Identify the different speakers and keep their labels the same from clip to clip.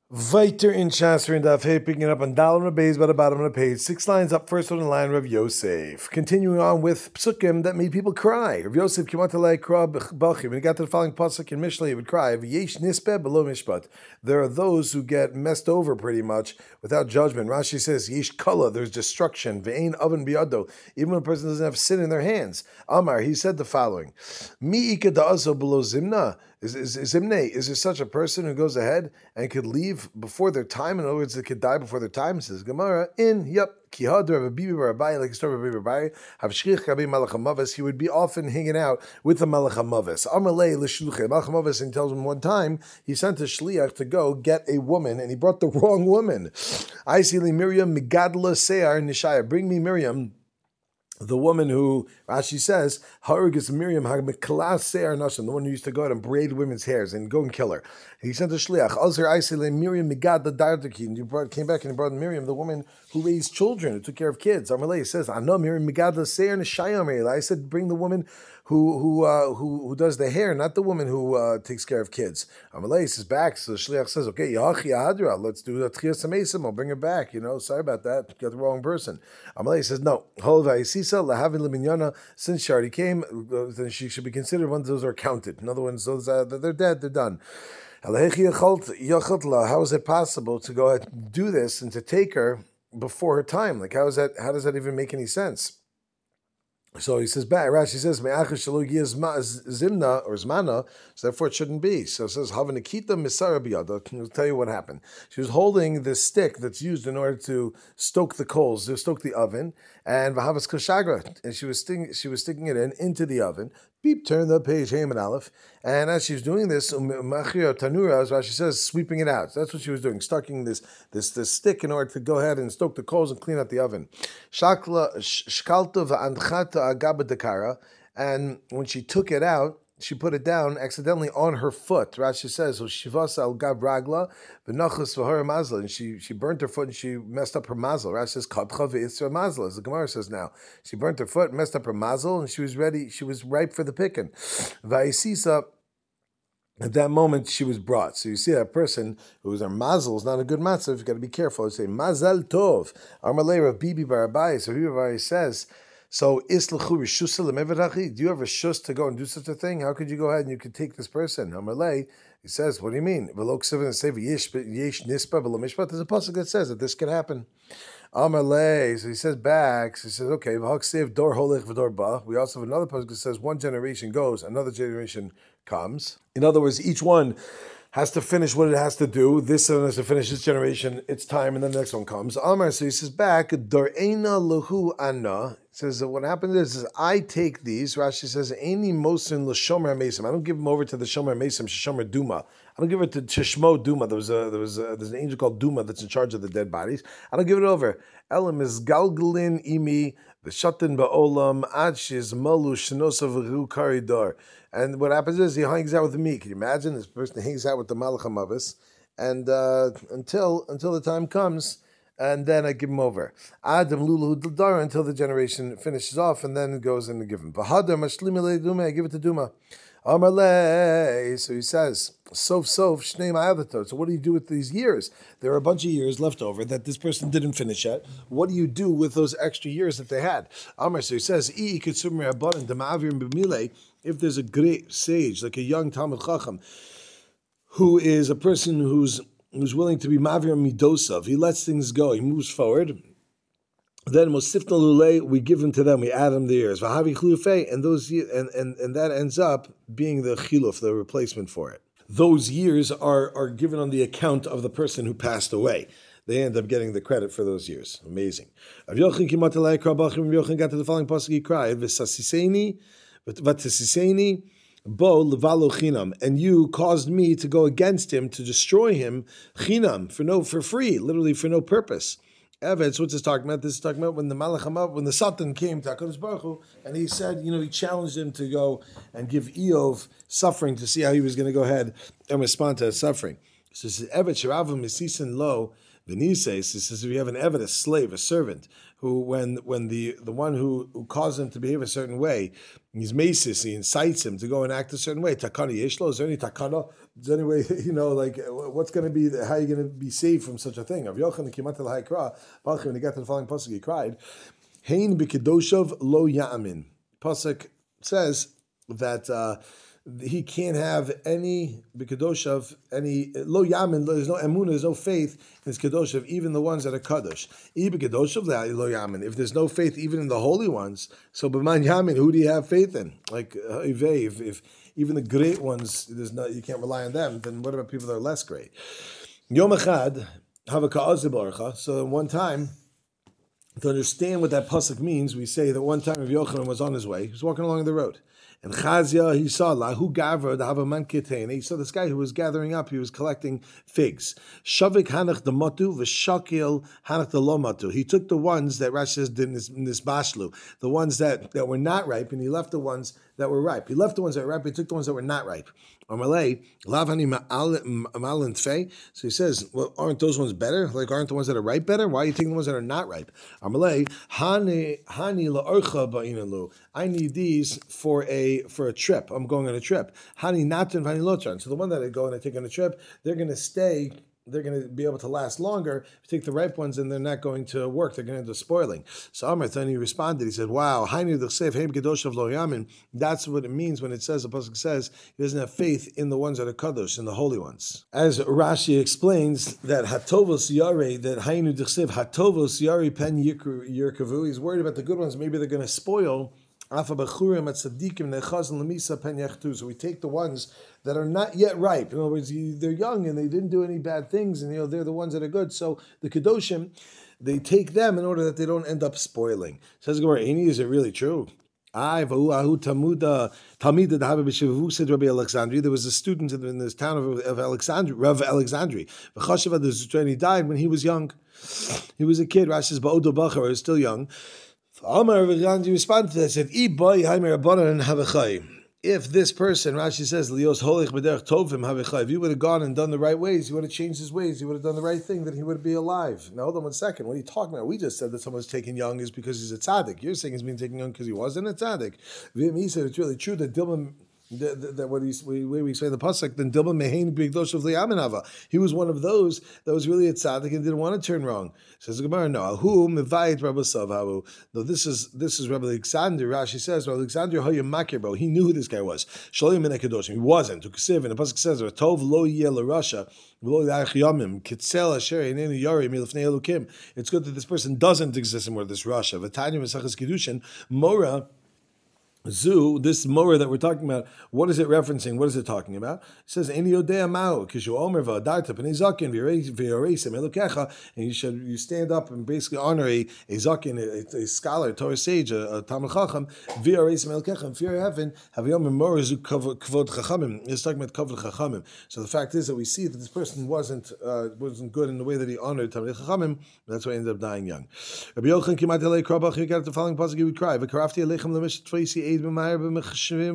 Speaker 1: Weiter in Shasser and Daf Hey, picking it up on Dalam Rabbeis by the bottom of the page. 6 lines up, first on the line, Rav Yosef. Continuing on with psukim that made people cry. Rav Yosef came out to like Bachim. When he got to the following pasuk in Mishlei, he would cry, Yesh nispe below mishpat. There are those who get messed over pretty much without judgment. Rashi says, Yesh kala, there's destruction. Ve'ein oven biyado. Even when a person doesn't have sin in their hands. Amar, he said the following, Mi ika da'azo below zimna. Is there such a person who goes ahead and could leave before their time? In other words, they could die before their time. Says Gemara, Kihad Rabbi Bibi Barabai, like story of Rabbi Barabai, Havshich Rabbi Malach HaMavis, he would be often hanging out with the Malach HaMavis. Amalei l'shluche. Malach HaMavis, and tells him one time, he sent a shliach to go get a woman, and he brought the wrong woman. I see Miriam Migadla Sear Nishaya, bring me Miriam, the woman who, Rashi says, Harugis Miriam HaMeklas Se'ar Nashim, the one who used to go out and braid women's hairs and go and kill her. He sent a shliach, Azir Aisele Miriam Migad the Dardaki, and came back and he brought Miriam, the woman who raised children, who took care of kids. Amalei says, I know Miriam Migad the Se'ar Nishayam. I said, bring the woman who does the hair, not the woman who takes care of kids. Amalei says back, so the shliach says, okay, Yachi Hadra, let's do the Tchias Amesim, I'll bring her back. Sorry about that, got the wrong person. Amalei says, no, since she already came, then she should be considered one of those who are counted. In other words, those they're dead, they're done. How is it possible to go ahead and do this and to take her before her time? Like, how does that even make any sense? So he says back, Rashi says, zimna or zmana, so therefore it shouldn't be. So it says, Havanakita misara biyada. I'll tell you what happened. She was holding this stick that's used in order to stoke the coals, to stoke the oven, and vahavas kashagra, and she was sticking it into the oven. Beep, turn the page, Haim and Aleph. And as she was doing this, Machir Tanura, as Rashi says, sweeping it out. So that's what she was doing, stucking this stick in order to go ahead and stoke the coals and clean out the oven. Shkalta v'anchata agaba dekara, and when she took it out, she put it down accidentally on her foot. Rashi says, "Shivasa al gab ragla v'nachas v'hara mazla," and she burnt her foot and she messed up her mazel. Rashi says, "Kadcha v'isra mazla," as the Gemara says now. She burnt her foot, messed up her mazel, and she was ready. She was ripe for the picking. Va'isisa. At that moment, she was brought. So you see that person who's her mazel is not a good matzah. You've got to be careful. You say mazal tov. Armalei of Bibi Barabai. So Bibi Barabai says, so islachu rishusa lemeverachi. Do you have a shus to go and do such a thing? How could you go ahead and you could take this person? Armalei, he says, what do you mean? V'lo ksevin say yesh nispa v'lo mishpat. There's a pasuk that says that this can happen. Amalei, so he says back, so he says, okay, v'haksev dor holech v'dor ba. We also have another pasuk that says one generation goes, another generation comes. In other words, each one has to finish what it has to do. This one has to finish this generation, its time, and then the next one comes. Amar, so he says back, Dor'ena luhu anna. Says that what happens is I take these. Rashi says, Eini mosin l'shomer mesim. I don't give them over to the shomer mesim, shomer duma. I don't give it to Shishmo Duma. There's an angel called Duma that's in charge of the dead bodies. I don't give it over. Elam is galgalin imi v'shatin ba'olam ad shiz malu shenosav v'ru karidor. And what happens is he hangs out with me. Can you imagine? This person hangs out with the Malach HaMavis, and until the time comes, and then I give him over. Adam lulu dildara until the generation finishes off, and then it goes and I give him. V'hadar mashlim Duma, I give it to Duma. Amarle, so he says, sof shnei ma'avatot. So what do you do with these years? There are a bunch of years left over that this person didn't finish yet. What do you do with those extra years that they had? Amar, so he says, if there's a great sage, like a young Talmud Chacham, who is a person who's willing to be mavir midosav, he lets things go, he moves forward. Then Mosifna Lule, we give them to them, we add them the years. Vahavi Chilufei, and those and that ends up being the chiluf, the replacement for it. Those years are given on the account of the person who passed away. They end up getting the credit for those years. Amazing. Rav Yochanan got to the following pasuk, he cried, V'sasiseni, Bo levalo chinam, and you caused me to go against him, to destroy him, chinam, for free, literally for no purpose. Eved, what's this talking about? This is talking about when the Malach HaMav, when the Satan came to HaKadosh Baruch Hu, and he said, he challenged him to go and give Eov suffering to see how he was going to go ahead and respond to his suffering. So it says, Eved Sharavam Mesisin Lo, V'nises, he says if you have an eved, a slave, a servant, who when the one who caused him to behave a certain way, he's mesis, he incites him to go and act a certain way. Takana yeshlo, is there any takana? Is there any way, like what's going to be, how are you going to be saved from such a thing? Rav Yochanan kimat el haikra, when he got to the following pasuk, he cried, Hein b'kedoshav lo ya'amin. Pasuk says that he can't have any b'kedoshav, any lo yamin. There's no emunah, there's no faith in his kedoshav, even the ones that are kadosh. B'kedoshav lo yamin. If there's no faith even in the holy ones, so b'man yamin, who do you have faith in? Like if even the great ones, you can't rely on them. Then what about people that are less great? Yom echad havaka'azib archa. So one time, to understand what that pasuk means, we say that one time Rav Yochanan was on his way. He was walking along the road. And Chazia, he saw lahu gavra havaman kitein. He saw this guy who was gathering up. He was collecting figs. Shavik hanach dematu v'shakil hanach delomatu. He took the ones that Rashi says did in this bashlu, the ones that were not ripe, and he left the ones that were ripe. He left the ones that were ripe. He took the ones that were not ripe. Amalei lavani ma'alin tfei. So he says, well, aren't those ones better? Like, aren't the ones that are ripe better? Why are you taking the ones that are not ripe? Amalei hani la'orcha ba'inalu. I need these for a trip. I'm going on a trip. Hani natan hani lotran. So the one that I go and I take on a trip, they're going to stay. They're going to be able to last longer. If you take the ripe ones and they're not going to work, they're going to end up spoiling. So Amr then he responded. He said, "Wow, that's what it means when it says, the pasuk says, he doesn't have faith in the ones that are kadosh, in the holy ones." As Rashi explains that hatovos yare, that hainu d'chsev hatovos yare pen yirkavu. He's worried about the good ones. Maybe they're going to spoil. So we take the ones that are not yet ripe. In other words, they're young and they didn't do any bad things, and they're the ones that are good. So the kedoshim, they take them in order that they don't end up spoiling. Says Gemara, is it really true? There was a student in this town of Alexandria, Rav Alexandria. And he died when he was young. He was a kid. Rashi says, "Ba'odo bachar," he was still young. Amar responded to that, said, if this person, Rashi says, if you would have gone and done the right ways, he would have changed his ways, he would have done the right thing, then he would be alive. Now hold on 1 second. What are you talking about? We just said that someone's taken young is because he's a tzaddik. You're saying he's being taken young because he wasn't a tzaddik. He said it's really true that Dilma, that way we explain the pasuk, then Dilma mehein b'gdosh of li'aminava. He was one of those that was really a tzaddik and didn't want to turn wrong. Says the Gemara, no. Who mevayit Rabbi Savhavu? No, this is Rabbi Alexander. Rashi says Rabbi Alexander hoyam makirbo. He knew who this guy was. Shalim min hakadoshim. He wasn't. Uksiv, and the pasuk says, "Tov lo yeh l'rasha v'lo yach yamim kitzel asher einenu yari milifnei elukim." It's good that this person doesn't exist in this Rasha. V'tanya v'sachas kedushin mora. Zu, this Morah that we're talking about, what is it referencing? What is it talking about? It says, "Eni yodea mao kishu omer v'adarta p'nei zaken v'yoreisem elokecha," and you stand up and basically honor a zaken, a scholar, a Torah sage, a Talmid Chacham, v'yoreisem elokecha, and fear heaven. Havayom Morah zu kavod chachamim. It's talking about kavod chachamim. So the fact is that we see that this person wasn't good in the way that he honored Talmid Chachamim. That's why he ended up dying young. Rabbi Yochanan kimat elei krabach. He got the following pasuk. He would cry, "V'karafti alechem lemishat tveisi." Wild pasuk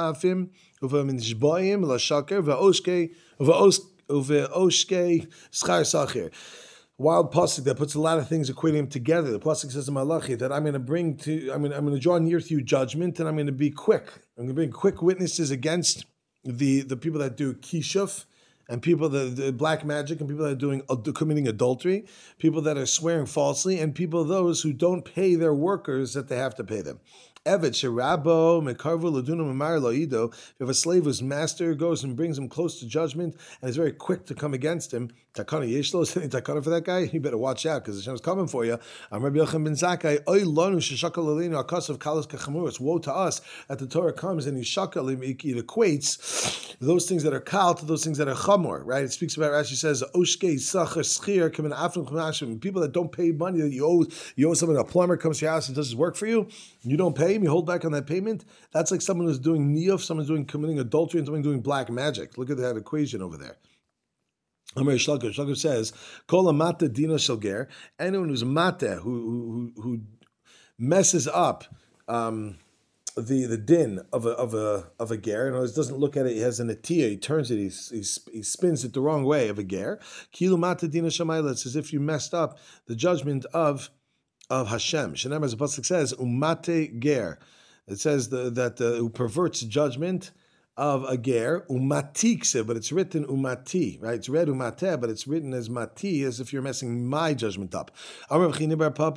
Speaker 1: that puts a lot of things equating them together. The pasuk says in Malachi that I'm going to draw near to you judgment, and I'm going to be quick. I'm going to bring quick witnesses against the people that do kishuf, and people that do black magic, and people that are committing adultery, people that are swearing falsely, and those who don't pay their workers that they have to pay them. Evet sherabo mekarvu ladunam amar loido. If a slave whose master goes and brings him close to judgment and is very quick to come against him, takana yeshlo, is any takana for that guy? You better watch out because Hashem's coming for you. Rabbi Yochanan ben Zakkai, oy lanu sheshakal aleinu akasav kalas kachamur. It's woe to us that the Torah comes and it equates those things that are kal to those things that are chamor. Right? It speaks about, Rashi says, oshkei sachar schir kamen afrim chumashim. People that don't pay money that you owe someone. A plumber comes to your house and does his work for you. You don't pay him, you hold back on that payment. That's like someone who's doing niyuf, someone's committing adultery, and someone doing black magic. Look at that equation over there. Amar Shlaka says, "Kol amata dina shalger." Anyone who's mata, who messes up the din of a ger. In other words, doesn't look at it. He has an atiya. He turns it. He spins it the wrong way of a ger. Kilu mata dina shamayla. It's as if you messed up the judgment of Hashem. Shenemar, as the pasuk says, umate ger. It says that who perverts judgment of a ger, umatikse, but it's written umati, right? It's read umate, but it's written as mati, as if you're messing my judgment up. Anyone who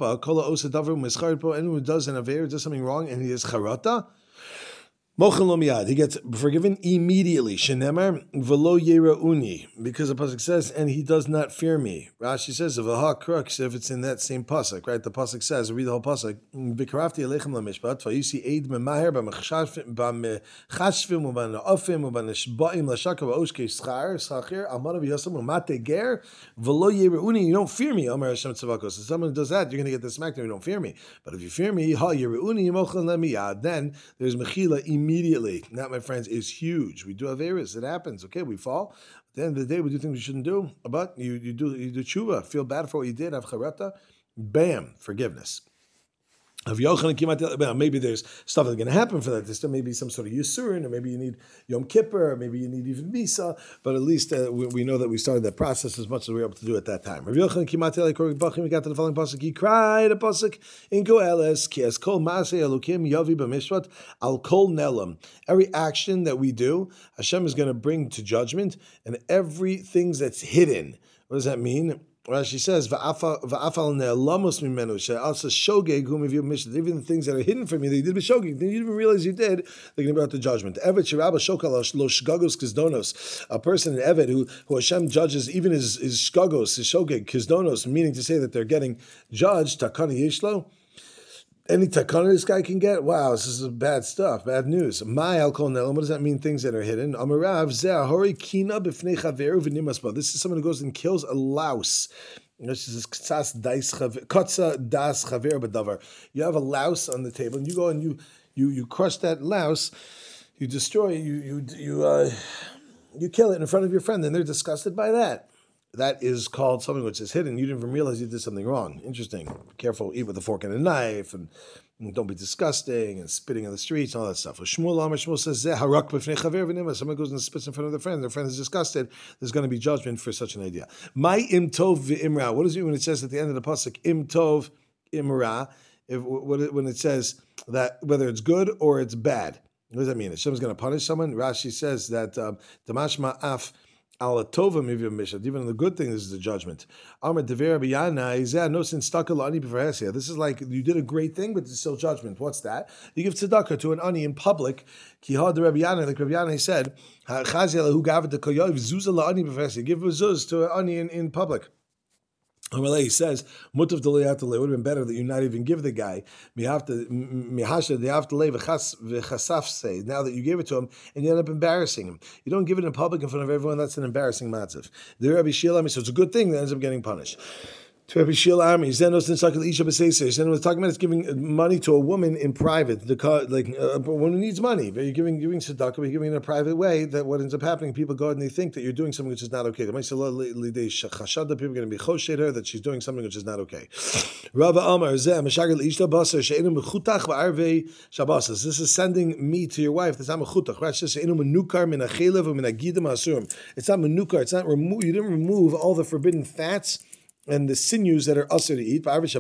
Speaker 1: does an aver, does something wrong, and he is charata, Mochin lo miyad, he gets forgiven immediately. Shenemar v'lo yerauni, because the pasuk says, and he does not fear me. Rashi says, v'ha crux, if it's in that same pasuk, right? The pasuk says, read the whole pasuk. V'karafti alechem lamishpat, v'yisi eid memaher b'mechashvim u'b'na'ofim u'b'nishba'im l'shaka v'oshke schachir amar v'yasam u'mate ger v'lo yerauni. You don't fear me, Amar Hashem tzavakos. If someone does that, you're going to get the smack. You don't fear me. But if you fear me, ha yerauni mochin lo miyad. Then there's mechila immediately. That, my friends, is huge. We do have errors. It happens. Okay, we fall. At the end of the day, we do things we shouldn't do. But you do tshuva. Feel bad for what you did. Have charata. Bam, forgiveness. Maybe there's stuff that's going to happen for that. There's still maybe some sort of Yisurin, or maybe you need Yom Kippur, or maybe you need even Misa, but at least we know that we started that process as much as we were able to do at that time. We got to the following pasuk. He cried a pasuk in Goeles, ki es kol maaseh elokim yavi b'mishpat al kol nelam. Every action that we do, Hashem is going to bring to judgment, and everything that's hidden. What does that mean? Rashi says, "Va'afal ne'elamos mimenu she'alsa shogeg whom you missed." Even the things that are hidden from you, that you did b'shogeg, you didn't even realize you did. They're going to be brought to judgment. Evet shirabba shokal lo shgagos kizdonos. A person in Evet who Hashem judges even his shgagos, his shogeg kizdonos, meaning to say that they're getting judged. Takani yishlo. Any takana this guy can get? Wow, this is bad stuff, bad news. My alcohol nelam. What does that mean? Things that are hidden. Amarav zeh kina b'fnei chaveru v'nimasba. This is someone who goes and kills a louse. This is kotza das chaver b'davar. You have a louse on the table, and you go and you crush that louse. You destroy. You kill it in front of your friend, and they're disgusted by that. That is called something which is hidden. You didn't even realize you did something wrong. Interesting. Be careful, eat with a fork and a knife, and don't be disgusting, and spitting on the streets, and all that stuff. Shmuel says, someone goes and spits in front of their friend is disgusted, there's going to be judgment for such an idea. My im tov v'imra. What does it mean when it says at the end of the pasuk, im tov imra, when it says that whether it's good or it's bad? What does that mean? Hashem's going to punish someone? Rashi says that Damashma af even the good thing is the judgment. This is like you did a great thing, but it's still judgment. What's that? You give tzedakah to an ani in public. Like Rabbi Yanai said, you give zuz to an ani in public. He says, "Mutav it would have been better that you not even give the guy. Now that you gave it to him, and you end up embarrassing him. You don't give it in public in front of everyone. That's an embarrassing matzav. The Rabbi Shilami, so it's a good thing that ends up getting punished." To Rabbi Shila Ami, Zenos and Sakal Isha B'Seisei. And was talking about is giving money to a woman in private. A woman who needs money, but you're giving tzedakah, but you're giving it in a private way. That what ends up happening, people go and they think that you're doing something which is not okay. People are going to be choshed her that she's doing something which is not okay. Rava Amar Zeh Meshagal Ishta Basar She'enu Mechutach V'Arvei Shabbos. This is sending me to your wife. That's not mechutach. Right? It's just She'enu Menukar Min Achelev U'Min Agidim Asurim. It's not menukar. It's not remove. You didn't remove all the forbidden fats and the sinews that are usher to eat, because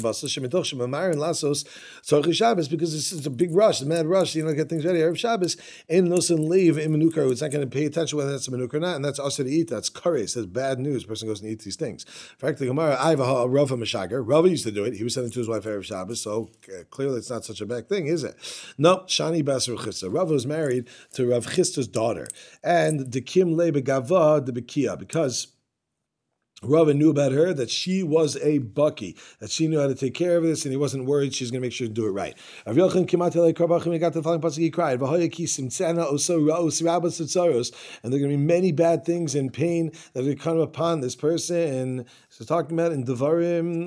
Speaker 1: it's a big rush, a mad rush, get things ready. Erev Shabbos, it's not going to pay attention whether that's a menukar or not, and that's usher to eat, that's curry. It says bad news, the person goes and eats these things. In fact, the Gemara, Rava Meshager, Rava used to do it, he was sending to his wife Erev Shabbos, so clearly it's not such a bad thing, is it? No, Shani Basar Chisda. Rava was married to Rav Chisda's daughter, and the Kim Le Begava the Bekia, because Rava knew about her that she was a bucky, that she knew how to take care of this, and he wasn't worried she's going to make sure to do it right. Rav Yochanan came out to got the following pasuk. He cried, and there are going to be many bad things and pain that are going to come upon this person. And so talking about in Devarim,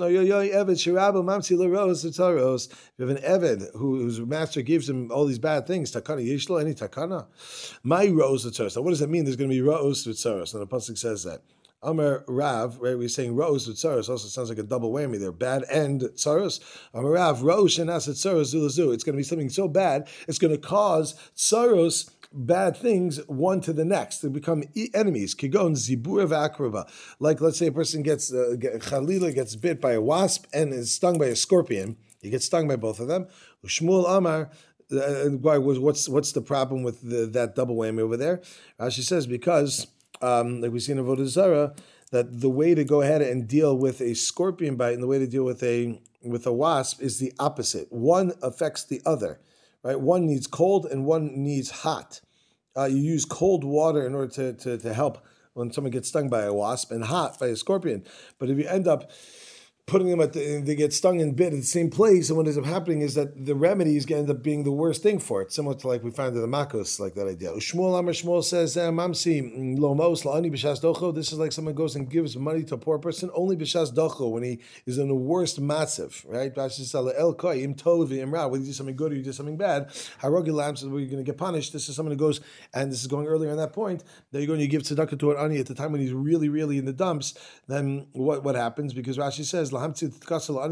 Speaker 1: you have an Eved whose master gives him all these bad things. Takana yishlo, any takana. My rose v'tzaros. Now, what does that mean? There's going to be rose v'tzaros. And the pasuk says that. Amar Rav, right? We're saying Rosh with Tsaros also sounds like a double whammy there. Bad and Tsaros. Amar Rav, Rosh and Asat Tsaros Zulazu. It's going to be something so bad, it's going to cause Tsaros, bad things, one to the next. They become enemies. Kigon Zibur Akraba. Like, let's say a person gets, Khalila gets bit by a wasp and is stung by a scorpion. He gets stung by both of them. Shmuel Amar, what's the problem with that double whammy over there? Rashi says because, like we see in Avodah Zarah, that the way to go ahead and deal with a scorpion bite and the way to deal with a wasp is the opposite. One affects the other, right? One needs cold and one needs hot. You use cold water in order to help when someone gets stung by a wasp, and hot by a scorpion. But if you end up putting them they get stung and bit at the same place, and what ends up happening is that the remedy is going to end up being the worst thing for it, similar to like we find in the Makos, like that idea. Shmuel Amar Shmuel says, Mamsi Lomos La'ani B'Shas Docho. This is like someone goes and gives money to a poor person only B'Shas Docho, when he is in the worst matzav, right? El Koyim Tov Imra, whether you do something good or you do something bad. Harogi Lam says, well, you're going to get punished. This is someone who goes, and this is going earlier on that point, that you're going to give tzedakah to an ani at the time when he's really, really in the dumps. Then what happens? Because Rashi says, if you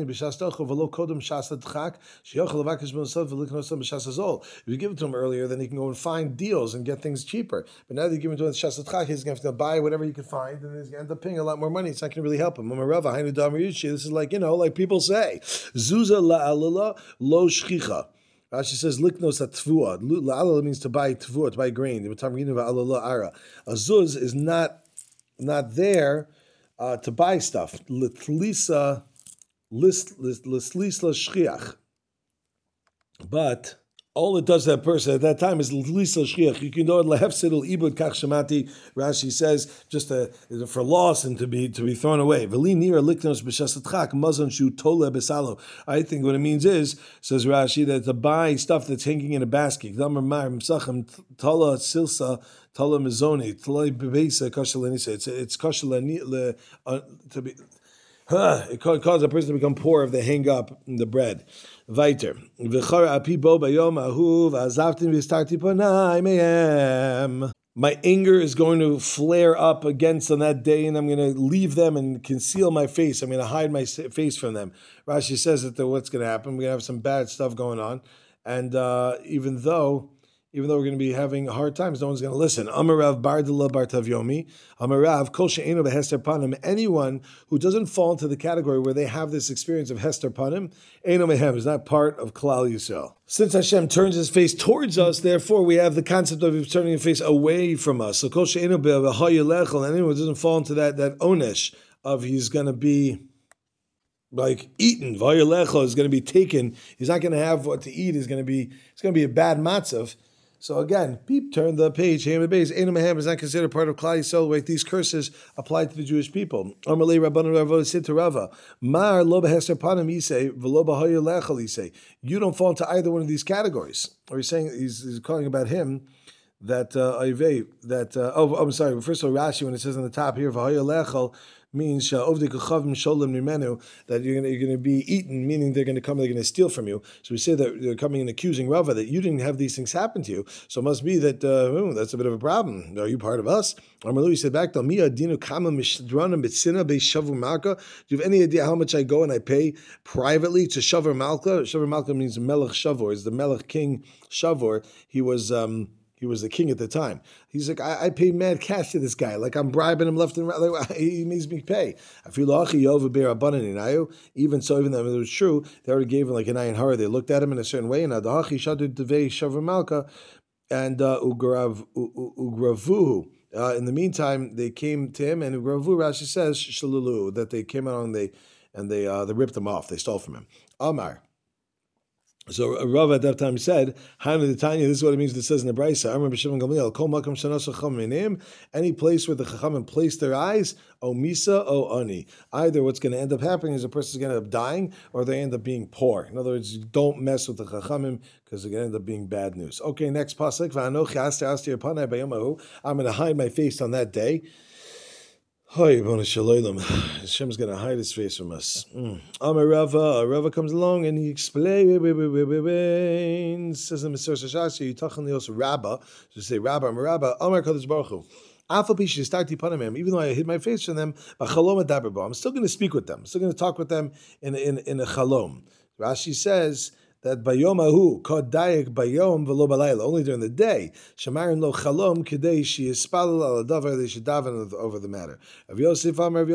Speaker 1: give it to him earlier, then he can go and find deals and get things cheaper. But now that you give it to him Shas Adchak, he's going to have to buy whatever he can find, and he's going to end up paying a lot more money. It's not going to really help him. This is like, like people say, Zuza la'alala lo shchicha. Rashi says, "Liknos atvua." La'alala means to buy tvua, to buy grain. A zuz is not there to buy stuff. Litlisa shchiach. But all it does to that person at that time is lisa shchiach. You can know it lehefsidul ibud kach shamati. Rashi says just for loss and to be thrown away. V'li nira liknos b'shasatchak mazon shu tola besalo. I think what it means is, says Rashi, that to buy stuff that's hanging in a basket. Damar mar msachem tola silsa tola mizoni tola bebeisa kashalanisa. It's kashalani to be. It causes a person to become poor if they hang up the bread. Weiter. My anger is going to flare up against on that day, and I'm going to leave them and conceal my face. I'm going to hide my face from them. Rashi says that what's going to happen, we're going to have some bad stuff going on, and even though we're going to be having hard times, no one's going to listen. Amarav Bardala Bartavyomi. Amarav Kol She'eno Behester Panim. Anyone who doesn't fall into the category where they have this experience of Hester Panim, Eno Mehem, is not part of Klal Yisrael. Since Hashem turns His face towards us, therefore we have the concept of Him turning His face away from us. So Kol She'eno Behayelechel, anyone who doesn't fall into that onesh of he's going to be like eaten, Vayelechel is going to be taken. He's not going to have what to eat. It's going to be a bad matzav. So again, turn the page. Ham base. Eno Mehem is not considered part of Klal Yisrael. Right? These curses apply to the Jewish people. Amalei Rabbanu Rava said to Rava, Mar lo behester panim yisei v'lo b'hoyer lechel yisei. You don't fall into either one of these categories. Or he's saying he's calling about him that I'm sorry. First of all, Rashi, when it says on the top here v'hoyer lechel, means that you're going to be eaten, meaning they're going to steal from you. So we say that they're coming and accusing Rava that you didn't have these things happen to you. So it must be that that's a bit of a problem. Are you part of us? He said back, do you have any idea how much I go and I pay privately to Shavar Malka? Shavar Malka means Melech Shavor. It's the Melech King Shavor. He was the king at the time. He's like, I pay mad cash to this guy. Like I'm bribing him left and right. Like, he makes me pay. Even so, even though it was true, they already gave him like an ayin hara. They looked at him in a certain way. And ugravuhu. In the meantime, they came to him, and ugravu, Rashi says, shalulu, that they came along and they ripped him off. They stole from him. Amar. So Rav at that time said, "Hanu Tanya." This is what it means. It says in the Brisa. I remember Shimon Gamliel. Kol makam shanas chachamim. Any place where the chachamim place their eyes, o misa, o ani. Either what's going to end up happening is a person's going to end up dying, or they end up being poor. In other words, don't mess with the chachamim because they're going to end up being bad news. Okay, next pasuk. I'm going to hide my face on that day. Hashem's going to hide His face from us. Rava comes along and he explains. Says in Mr. Shashashi, Yitachan Lios Rabba. So say Rabba, Amar Kadosh Baruch Hu. Even though I hid my face from them, I'm still going to speak with them. I'm still going to talk with them in a chalom. Rashi says that bayom ahu kod dayak bayom v'lo balayla, only during the day. Shamarin lo chalom k'dei sheyispalel al hadavar, they should daven over the matter. Rav Yosef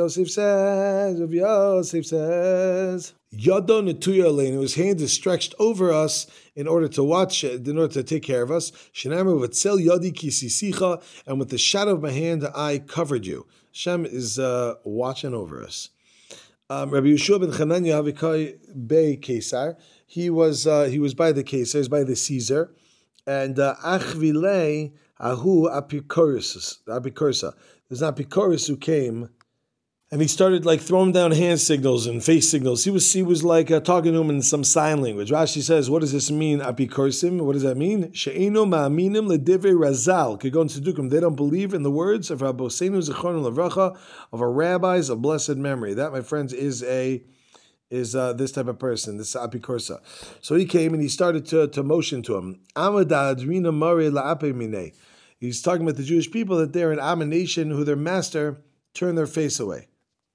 Speaker 1: says, Yado netuya aleinu, his hand is stretched over us in order to watch, in order to take care of us. Shenamer v'tzel yadi kisisicha, and with the shadow of my hand I covered you. Hashem is watching over us. Rabbi Yeshua ben Chananya Havikai Bey Kesar. He was by the Kesar, he was by the Caesar, and Achvilei Ahu Apikorsa. There's an Apikorus who came, and he started like throwing down hand signals and face signals. He was like talking to him in some sign language. Rashi says, what does this mean? Apikorsim. What does that mean? She'eno ma'aminim ledivrei razal. Kegon tzedukim. They don't believe in the words of Rabboseinu Zichron Levracha, of our rabbis of blessed memory. That, my friends, is this type of person, this apikorsa. So he came and he started to motion to him. He's talking about the Jewish people that they're an abomination who their master turned their face away.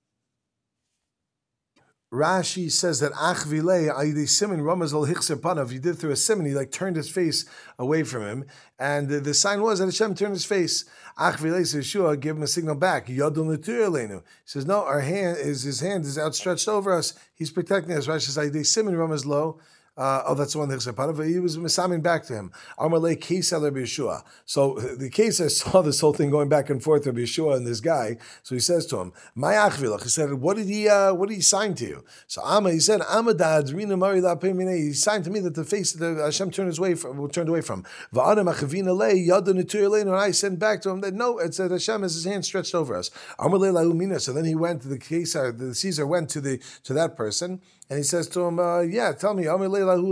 Speaker 1: Rashi says that Achvilei Ayidei Simin Ramaz al Hichser Panav. He did through a simin. He like turned his face away from him, and the sign was that Hashem turned his face. Achvilei says Yeshua gave him a signal back. Yadol Netur Aleinu. He says no, his hand is outstretched over us. He's protecting us. Rashi says Ayidei Simin Ramaz Lo. That's the one that he was misaming back to him. Amalei Kesar Rabbi Yeshua. So the Kesar saw this whole thing going back and forth, Rabbi Yeshua and this guy. So he says to him, "My achvilach." He said, "What did he sign to you?" So he said, "Amadad Rina Mari La Pemine." He signed to me that the face that Hashem turned away from. Va'adam Achavina Lei Yada Netur Leinu. And I sent back to him that no, it said Hashem has his hand stretched over us. Amalei Lahumina. So then he went to the Kesar. The Caesar went to that person. And he says to him, tell me, what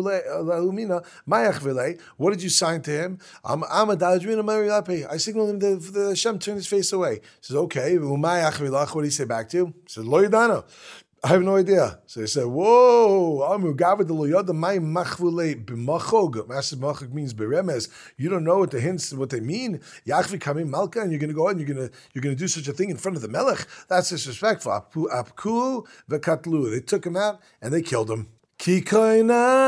Speaker 1: did you sign to him? I signaled him that Hashem turned his face away. He says, okay, what did he say back to you? He says, Lo Yadana. I have no idea. So he said, whoa, Master Machog means beremez. You don't know what the hints, what they mean. Yachvi kamim malka, and you're going to go out and you're going to do such a thing in front of the melech. That's disrespectful. Apku v'katlu. They took him out and they killed him. When he was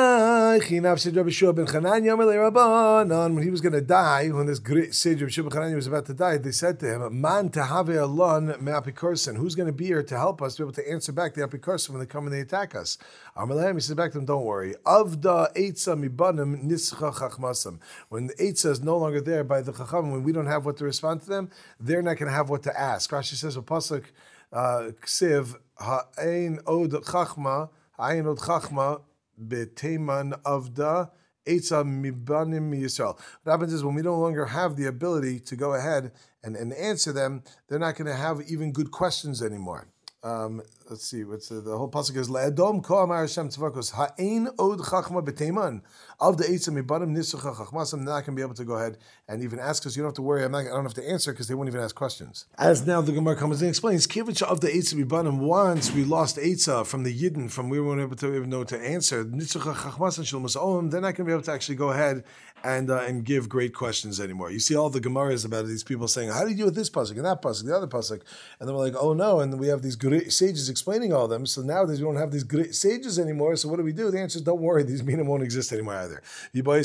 Speaker 1: going to die, when this great sage of Rabbi Chananya was about to die, they said to him, Man tahave alon me'apikorsin. Who's going to be here to help us to be able to answer back the apikorsin when they come and they attack us? He said back to them, don't worry. Avda eitza mibanim nischa chachmasam. When the eitza is no longer there by the chacham, when we don't have what to respond to them, they're not going to have what to ask. Rashi says, a pasuk, ksiv, ha'ein od chachma, Ayin od chachma beteman avda etza mibanim Yisrael. What happens is when we no longer have the ability to go ahead and answer them, they're not going to have even good questions anymore. Let's see. What's the whole pasuk is Le'adom ko amar Hashem tzvakos ha'ein od chachma beteman of the eitzim mibanim nisucha chachmasam. They're not going to be able to go ahead and even ask us. You don't have to worry. I don't have to answer because they won't even ask questions. As now the Gemara comes and explains, kivich of the eitzim mibanim. Once we lost eitzah from the yidden, from we weren't able to even know to answer nisucha chachmasam shilmas olam. They're not going to be able to actually go ahead and give great questions anymore. You see all the Gemaras about these people saying, how do you deal with this pasuk and that pasuk, the other pasuk? And then we're like, oh no, and we have these great sages explaining all of them, so nowadays we don't have these great sages anymore, so what do we do? The answer is, don't worry, these minim won't exist anymore either. Another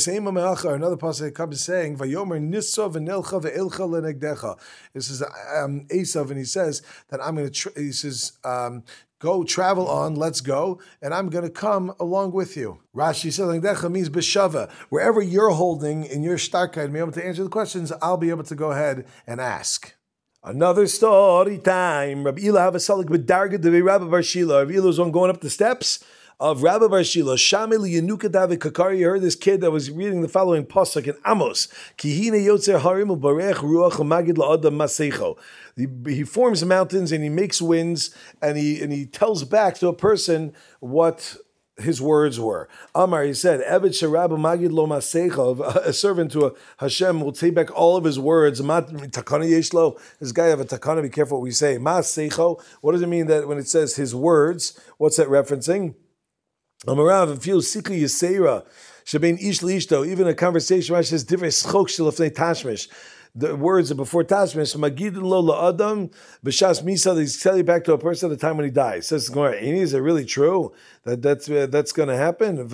Speaker 1: pasuk comes saying, Vayomer Nissa v'nelcha ve'ilcha lenegdecha. This is Esav, and he says that I'm going to, he says, go, travel on, let's go, and I'm going to come along with you. Rashi says, Decha means b'shava. Wherever you're holding in your starkheit, be able to answer the questions, I'll be able to go ahead and ask. Another story time. Rabbi Ila have a salik with Darga de Rabbi Bar Shila. Rabbi Ila was on going up the steps of Rabbi Bar Shila. Shamil Yenuka David Kakari. You heard this kid that was reading the following pasuk in Amos. Kihine Yotzer Harim Ubarech Ruach Magid La'adam Masecho. He forms mountains and he makes winds and he tells back to a person what his words were. Amar, he said, Eved Sharab Magid Lo Masecha, a servant to a Hashem will take back all of his words. Takana Yeshlo, this guy have a takana, be careful what we say. Masecho, what does it mean that when it says his words, what's that referencing? Amarav, it feels Sikhi Yisera, Shabein Ish Lishto, even a conversation, right, says, Divrei Schok Shalafnei Tashmish. the words before Tashmish, Magid lo Adam, B'shas Misa, they tell you back to a person at the time when he dies. Says Gemara, is it really true that's going to happen?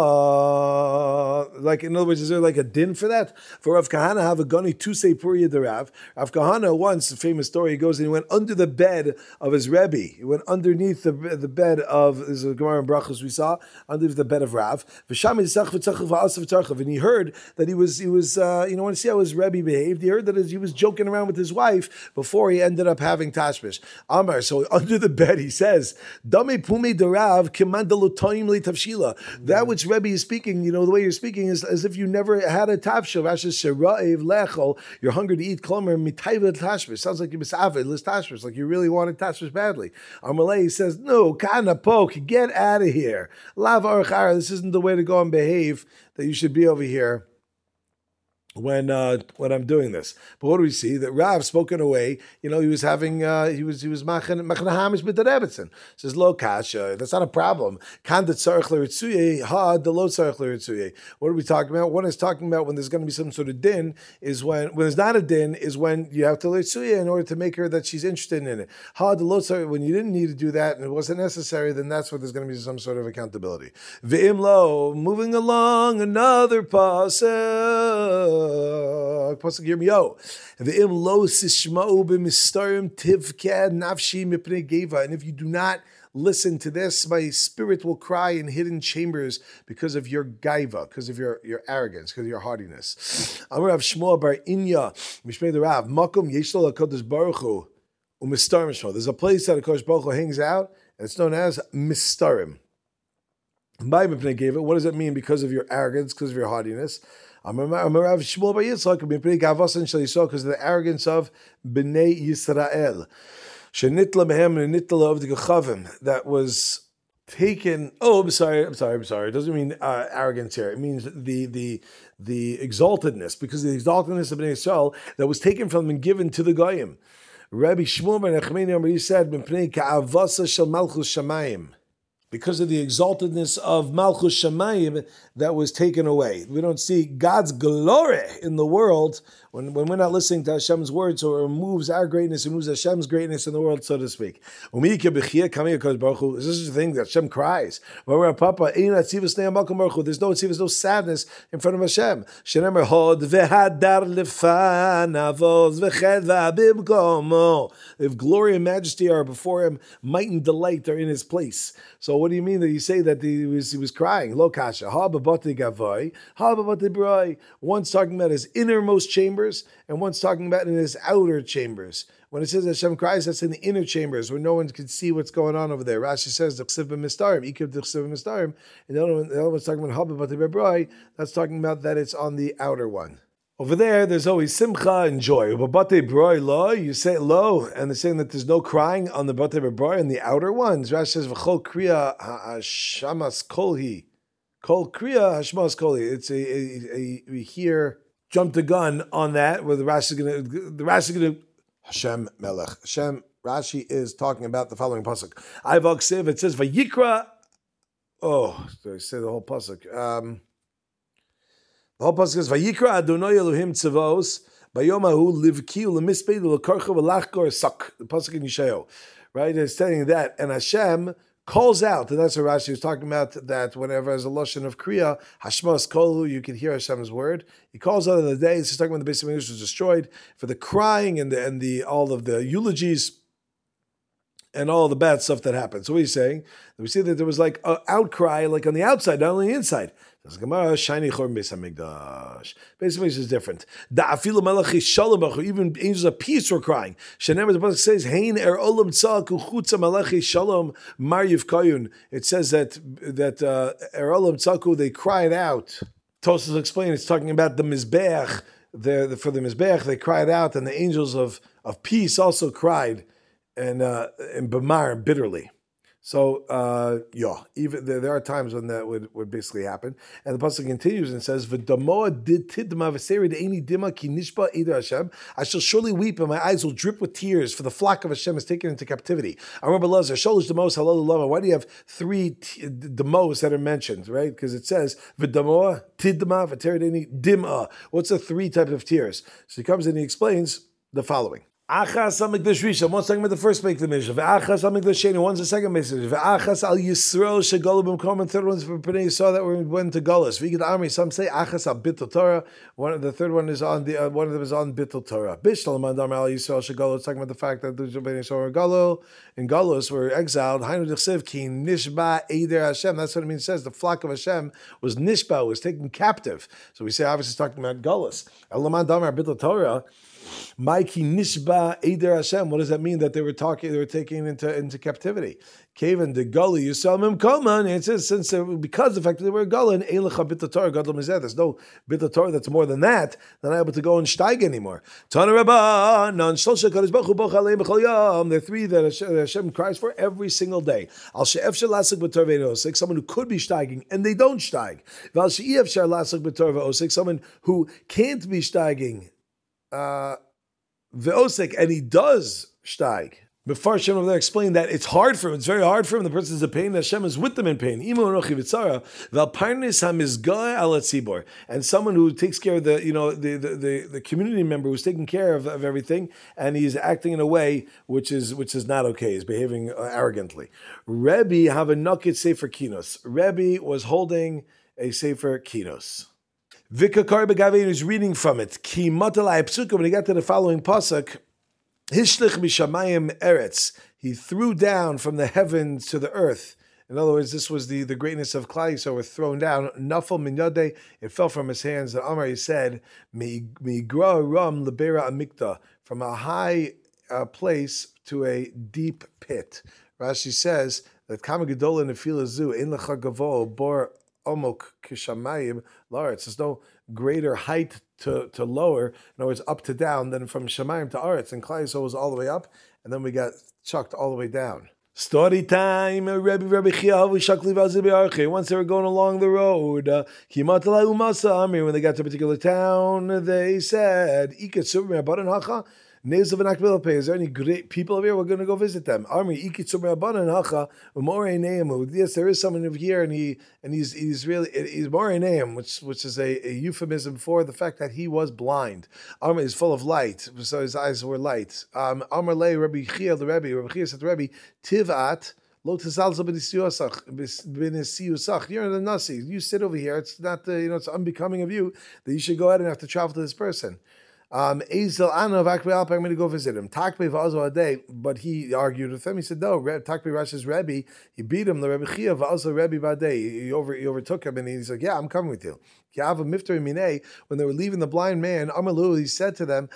Speaker 1: Like, in other words, is there like a din for that? For Rav Kahana, have a gani to say Puriya the Rav. Rav Kahana, once, a famous story, he goes and he went under the bed of his Rebbe. He went underneath the bed of, this is a Gemara in Brachos we saw, underneath the bed of Rav. And he heard that he was want to see how his Rebbe behaved. He heard that he was joking around with his wife before he ended up having tashmish. Amar, so under the bed he says, Dame pume derav kimandalotoim li tavshila. That which Rebbe is speaking, the way you're speaking is as if you never had a tavshil. Rashi sheraev lechol, you're hungry to eat klomer mitayva tashmish. Sounds like you misavid lis tashmish, like you really wanted tashmish badly. Amalei says, no, kana poke, get out of here. Lav archara, this isn't the way to go and behave, that you should be over here when I'm doing this. But what do we see? That Rav spoke in a way, he was having, he was machan hamish with the Rebbetzin. Says, lo kasha, that's not a problem. Kan de tzarech l'ritzuye, ha de lo tzarech l'ritzuye. What are we talking about? One is talking about when there's going to be some sort of din, is when there's not a din, is when you have to l'ritzuye in order to make her that she's interested in it. Ha de lo tzarech, when you didn't need to do that and it wasn't necessary, then that's where there's going to be some sort of accountability. Ve'im lo, moving along, another pasuk. Pasuk Yirmiyahu. Ve'im lo sishma'u b'mistarim tivkad nafshi mipnei geva. And if you do not listen to this, my spirit will cry in hidden chambers because of your gaiva, because of your arrogance, because of your haughtiness. Amar Rav Shmuel bar Inya, Mishmei the Rav, Makom yeshlo HaKadosh Baruch Hu, u'mistarim shmo. There's a place that HaKadosh Baruch Hu hangs out, and it's known as mistarim. What does it mean? Because of your arrogance, because of your haughtiness? Because of the arrogance of Bnei Yisrael. That was taken. I'm sorry. It doesn't mean arrogance here. It means the exaltedness, because of the exaltedness of Bnei Yisrael that was taken from them and given to the Goyim. Rabbi Shmuel ben Echmeni, he said, because of the exaltedness of Malchus Shamayim that was taken away. We don't see God's glory in the world when we're not listening to Hashem's words, so it removes our greatness, it removes Hashem's greatness in the world, so to speak. Is this the thing that Hashem cries? There's no sadness in front of Hashem. If glory and majesty are before Him, might and delight are in His place. So what do you mean that you say that he was crying? Lo kasha. One's talking about his innermost chambers, and one's talking about in his outer chambers. When it says Hashem cries, that's in the inner chambers where no one can see what's going on over there. Rashi says the chsiv b'mistarim, ikib the chsiv b'mistarim, and the other one's talking about haba b'tei bebroi. That's talking about that it's on the outer one. Over there's always simcha and joy. But batei broi lo, you say lo, and they're saying that there's no crying on the batei broi and the outer ones. Rashi says v'chol kriya hashamas kolhi, kol kriya hashmas kolhi. It's we hear jump the gun on that where the Rashi is gonna Hashem Melech. Hashem, Rashi is talking about the following pasuk. Ivak Siv, it says vayikra. Oh, did I say the whole pasuk? The whole pasuk is vayikra Adonai Elohim tzavos bayomahu livki u'lemispei u'lekarcha v'lachkor sak. The pasuk in Yeshayahu, right? It's saying that, and Hashem calls out, and that's what Rashi was talking about, that whenever there's a lashon of kriya, hashmas kolu, you can hear Hashem's word. He calls out on the day, he's talking about the base of English was destroyed, for the crying and the all of the eulogies and all the bad stuff that happened. So what he's saying, we see that there was like an outcry, like on the outside, not only the inside. Says Gemara, shiny chorm beis hamikdash. Basically, it's different. Even angels of peace were crying. Shenemar, the pasuk says, "Hein olam tzak uchutza malachi shalom mar yivkayun." It says that olam tzaku, they cried out. Tosas explain it's talking about the mizbeach. For the mizbeach, they cried out, and the angels of peace also cried and b'mar bitterly. So, even there are times when that would basically happen. And the pasuk continues and says, "V'damoa did tidma v'seri de'eni dima ki nishba eder Hashem." I shall surely weep, and my eyes will drip with tears, for the flock of Hashem is taken into captivity. I remember Lazar, Sholosh demos, halal lama. Why do you have three demos that are mentioned, right? Because it says, "V'damoa tidma v'seri de'eni dima." What's the three types of tears? So he comes and he explains the following. Achas al mikdash rishon. One's talking about the first mikdash mission. Ve'achas al mikdash sheni. One's the second mikdash. Ve'achas al Yisrael shegalu b'mkom. And third one's for Pnei Yisrael that went to Galus. V'igad army. Some say achas al bittul Torah. The third one is on the one of them is on bittul Torah. Bishtal mandam al Yisrael shegalu. It's talking about the fact that the Pnei Yisrael were Galu and Galus were exiled. Hainu d'chsev ki nishba eider Hashem. That's what it means. It says the flock of Hashem was nishba, was taken captive. So we say obviously it's talking about Galus. El mandam al bittul Torah. Maiki nishba eider Hashem. What does that mean? That they were taken into captivity. Kaven de gully Yisrael mimkoman. It says because the fact that they were gully and eilecha bit Torah gadol mizeh. There's no bit Torah that's more than that. They're not able to go and steig anymore. Tana Rabba non shlosha kadosh baruch hu boch aleim b'chol yom. There are three that Hashem cries for every single day. Al she'ef shel lasik b'torah ve'osik. Someone who could be steiging and they don't steig. Val she'ef shel lasik b'torah ve'osik. Someone who can't be steiging. Ve'osek, and he does steig. Mefarshim over there explain that it's hard for him. It's very hard for him. The person is in pain. Hashem is with them in pain. And someone who takes care of the community member who's taking care of everything, and he's acting in a way which is not okay. He's behaving arrogantly. Rebbe have a nukit sefer kinos. Rebbe was holding a sefer kinos. Vikakar Begavein is reading from it. Ki matalai psuka. When he got to the following pasuk, Hishlich mishamayim eretz. He threw down from the heavens to the earth. In other words, this was the greatness of Klal Yisrael were thrown down. Nafal min yadei. It fell from his hands. And Amar, he said, Migra ram lebera amikta. From a high place to a deep pit. Rashi says that Kama Gedola Nefila Zu in lecha gavo bor omok kishamayim laretz. There's no greater height to lower. In other words, up to down than from shamayim to aretz. And Klal Yisrael was all the way up, and then we got chucked all the way down. Story time. Rabbi Chia. Once they were going along the road, when they got to a particular town, they said, is there any great people over here? We're going to go visit them. Yes, there is someone over here, and he's moreneim, which is a euphemism for the fact that he was blind. Army is full of light, so his eyes were light. Amar le Rabbi Chia the Rebbe. Rabbi Chia said to Rebbe, Tivat. Lo tezalzel b'nisiyusach. You're the nasi. You sit over here. It's not it's unbecoming of you that you should go ahead and have to travel to this person. Ezel Anav Akbe Alpa, I'm going to go visit him. Takbe v'azo adei, but he argued with him. He said, no, Takbe Rashi's Rebbe, he beat him, the Rebbe Chia v'azo Rebbe badei. He overtook him, and he's like, yeah, I'm coming with you. When they were leaving the blind man, Amalu, he said to them,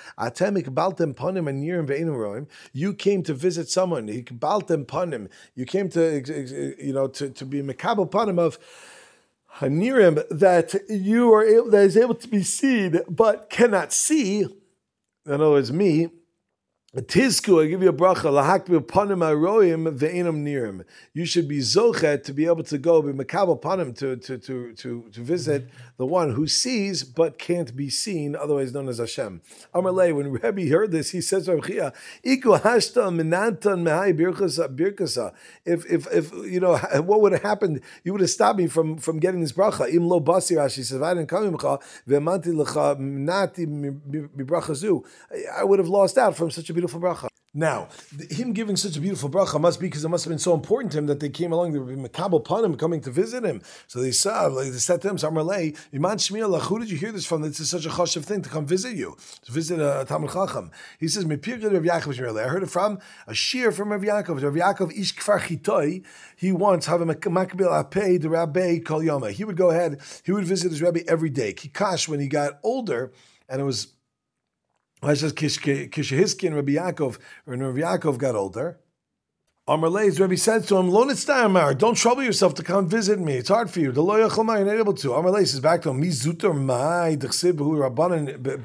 Speaker 1: you came to visit someone. You came to be mekabel panim of Hanirim, that you are able, that is able to be seen but cannot see. In other words, me. Tizku, I give you a bracha. Lahakbi panim aroim ve'enam nirim. You should be zochet to be able to go be makabel panim to visit the one who sees but can't be seen, otherwise known as Hashem. Amalei, when Rebbe heard this, he says to Rabbi Chia, "Iku hashta minantan mehai birkasa." If what would have happened? You would have stopped me from getting this bracha. Im lo basi Rashi says, "I didn't come imcha ve'manti lecha minati mibracha zu." I would have lost out from such a beautiful bracha. Now, him giving such a beautiful bracha must be because it must have been so important to him that they came along, they were Makabel Panim coming to visit him. So they said to him, Samarlei, Iman Shmiel, who did you hear this from? This is such a chashav thing to come visit you, to visit a Talmud Chacham. He says, Rav Yaakov, I heard it from a shir from Rav Yaakov. Rav Yaakov Ish Kfar Chitoi, he once have a Makabel Apei the Rabbi Kol Yoma. He would go ahead, he would visit his Rabbi every day. Kikash, when he got older, and it was Kishahiskin Rabbi Yaakov, when Rabbi Yaakov got older, Amarlei's Rabbi said to him, Lo nitzta'amar, don't trouble yourself to come visit me. It's hard for you. The lo yachol, you're not able to. Amarlei says back to him, Mi zuter mai d'chsib behu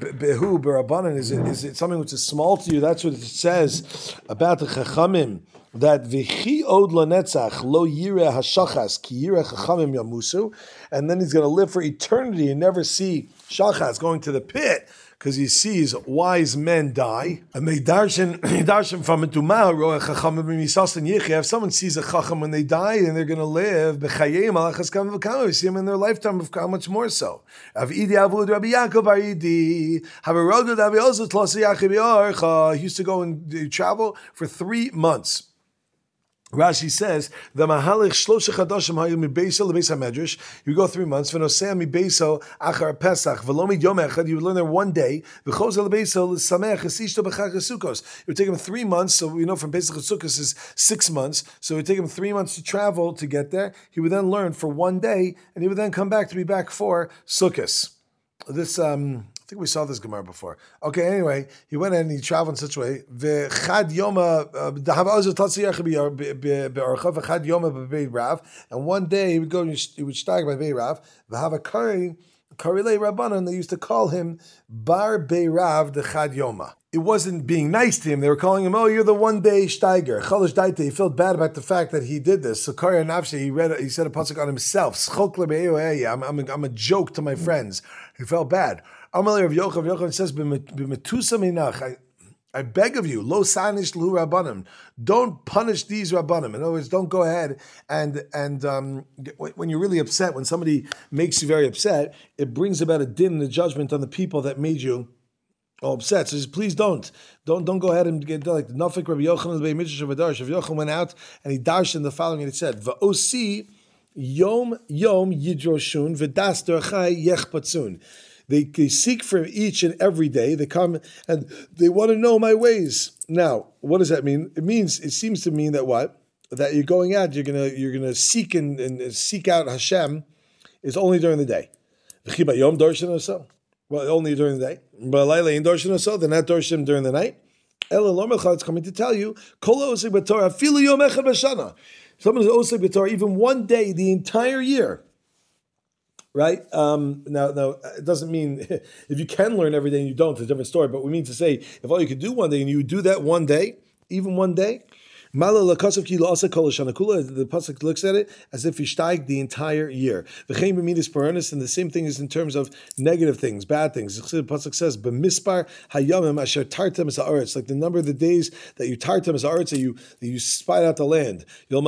Speaker 1: berabanan. Is it something which is small to you? That's what it says about the Chachamim that v'chi od lanetzach lo yireh hashachas ki yireh chachamim yamusu, and then he's going to live for eternity and never see shachas going to the pit, because he sees wise men die, and they darshan from it to roeh chachamim b'misas yichya. If someone sees a chacham when they die, and they're going to live b'chayim alachas kam v'kam, we see him in their lifetime of how much more so. Av idi avud Rabbi Yaakov Aridi haverogad Rabbi Ozel Tlasi Yaakov Yorcha. He used to go and travel for 3 months. Rashi says the mahalich shlosha chadashim hayu mibeisa lebeis hamedrash. You go 3 months. V'nosea mibeisa achar pesach v'lo yom echad. You would learn there one day. V'chozel lebeisa l'samech esishto b'chag Sukkos. It would take him 3 months. So we know from Pesach Sukkos is 6 months. So it would take him 3 months to travel to get there. He would then learn for one day, and he would then come back to be back for Sukkos. This I think we saw this Gemara before. Okay, anyway, he went in and he traveled in such a way. And one day he would go and he would stag by Bei Rav. Karilei Rabbanan, they used to call him Bar Bei Rav de Chad Yoma. It wasn't being nice to him. They were calling him, "Oh, you're the one day steiger." Chalash daite. He felt bad about the fact that he did this. So Karya Nafshe, he said a pasuk on himself. I'm a joke to my friends. He felt bad. Amalei Rav Yochanan says, "B'metusa minach." I beg of you, lo sanish lu rabbanim. Don't punish these rabbanim. In other words, don't go ahead and when you're really upset, when somebody makes you very upset, it brings about a din and a judgment on the people that made you all upset. So please don't go ahead and get like the Nafik Rabbi Yochanan the Midrash of Adarsh. Rabbi Yochanan went out and he darshed in the following, and it said, "Va'osi yom yidroshun v'das derachai yechpatzun." They seek for each and every day. They come and they want to know my ways. Now, what does that mean? It seems to mean that what? That you're going out, you're gonna seek and seek out Hashem is only during the day. Well, only during the day. But they're not dorshim during the night. It's coming to tell you, someone is oseg b'Torah even one day the entire year. Right? Now, it doesn't mean if you can learn every day and you don't, it's a different story. But we mean to say, if all you could do one day and you do that one day, even one day, the pasuk looks at it as if you steig the entire year. And the same thing is in terms of negative things, bad things. The pasuk says, "B'mispar hayamim asher tartem es haaretz," like the number of the days that you tartem es haaretz, that you spied out the land. Yom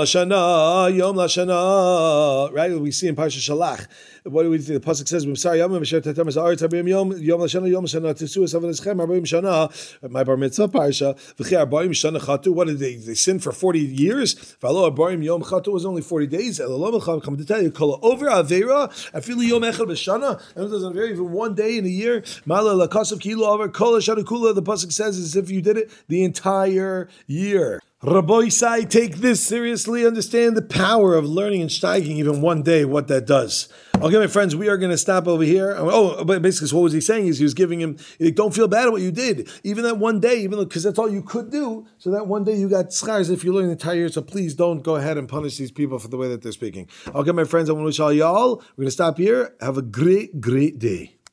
Speaker 1: lashana, right? We see in Parsha Shalach. What do we see? The pasuk says, "B'msar yamim asher tartem es haaretz arba'im yom lashana tisu esav eschem arba'im shana." My bar mitzvah parsha v'chei arba'im shana chatu. What did they sin for 40 years? V'alo arba'im yom chatu was only 40 days. Elalom come to tell you, kol over avera afilu yom echad b'shana. And it doesn't vary even one day in a year. Mala lakasav kilo over kol hashana kula. The pasuk says as if you did it the entire year. Rabbi Isai, take this seriously. Understand the power of learning and steiging even one day, what that does. Okay, my friends, we are going to stop over here. But basically, so what was he saying is he was giving him, don't feel bad at what you did. Even that one day, even because that's all you could do. So that one day you got schars if you learn the entire year. So please don't go ahead and punish these people for the way that they're speaking. Okay, my friends, I want to wish all y'all, we're going to stop here. Have a great, great day.